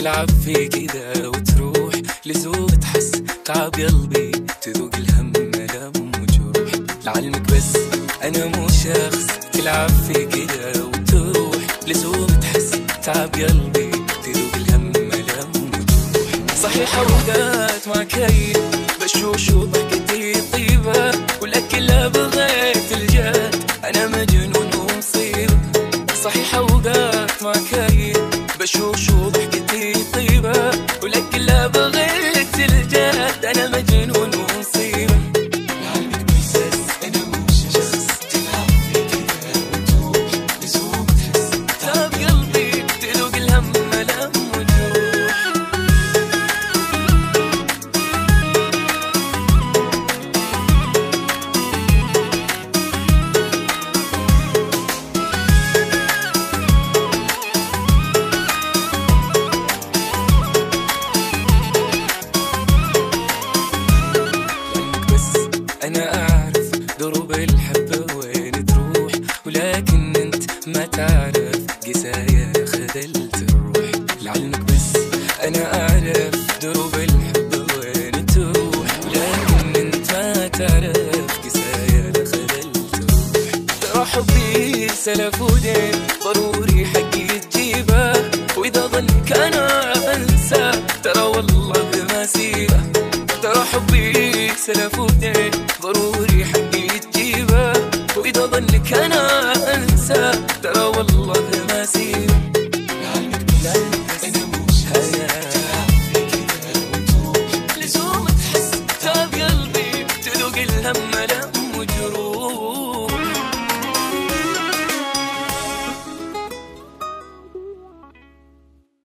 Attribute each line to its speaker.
Speaker 1: تلعب في كذا وتروح لزوق تحس تعب قلبي تذوق الهم ألم وجروح. لعلمك بس أنا مو شخص تلعب في كذا وتروح لزوق تحس تعب قلبي تذوق الهم ألم وجروح. صحيح أوقات ما كيف بشوش وضحكتي طيبة ولك كلها بغيت الجد أنا مجنون ومصيبة. صحيح أوقات ما كيف بشوش وضحكتي طيبة ولك كلها بغيت الجد أنا مجنون ومصيبة. لعلمك بس أنا مو شخص تلعب في كذا وتروح لزوق تحس تعب قلبي تذوق الهم ألم وجروح. أنا أعرف دروب الحبة وين تروح ولكن أنت ما تعرف قسايا خذلت الروح. لعلمك بس أنا أعرف دروب الحبة وين تروح ولكن أنت ما تعرف قسايا خذلت الروح. ترى حبي سلف ودين ضروري حقي تجيبه وإذا ظنك أنا أنسى ترى والله ما سيبه. ترى حبي سلف ودين ضروري حقي تجيبه وإذا ظنك أنا أنسى ترى والله ما سيبه.